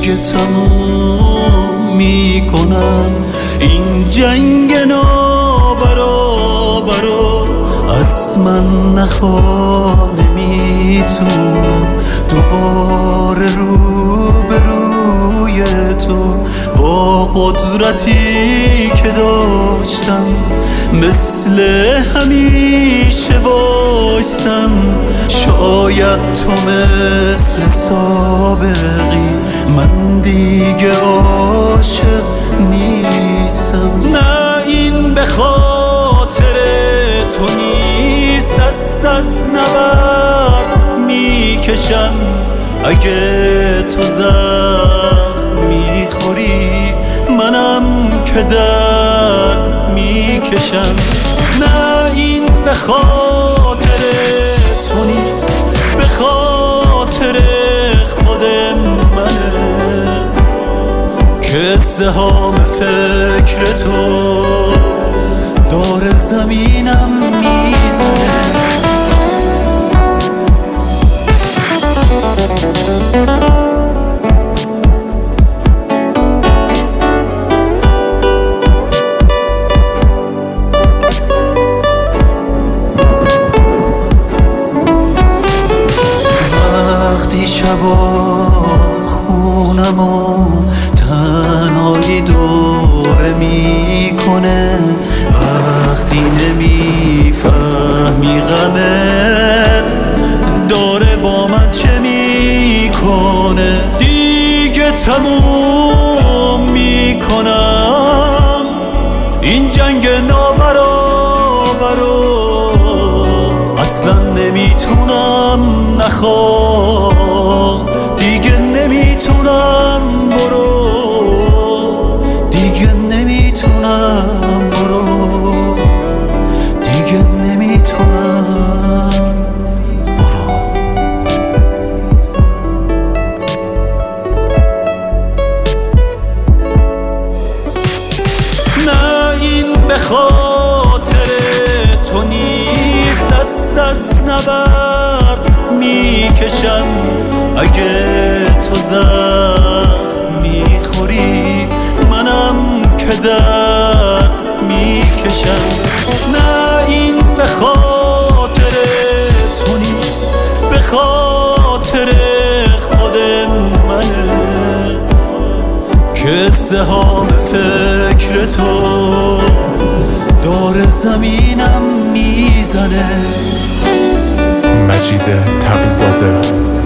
دیگه تموم میکنم این جنگ نابرابرو. از من نخواه، نمیتونم دوباره روبروی تو با قدرتی که داشتم مثل همیشه وایستم. شاید تو مثل سابقی من دیگه عاشق نیستم. نه این به خاطر تو نیست، دست از نبرد میکشم. اگه تو زخم میخوری منم که درد میکشم. نه این به خاطر تو نیست، به خاطر خود منه که سهام فکر تو دور زمینم میزنه. وقتی شبا خونمو تنهایی دوره میکنه، وقتی نمیفهمی غمت داره با من چه میکنه. دیگه تموم میکنم این جنگ نابرابرو. اصلا نمیتونم نخواه، دیگه نمیتونم برو، دیگه نمیتونم برو، دیگه نمیتونم برو. نه این به خاطر تو نیست، دست از نبرد میکشم. اگه تو زخم میخوری منم که درد میکشم. نه این به خاطر تو نیست، به خاطر خود منه که سهام فکر تو دور زمینم میزنه. مجید تقی‌زاده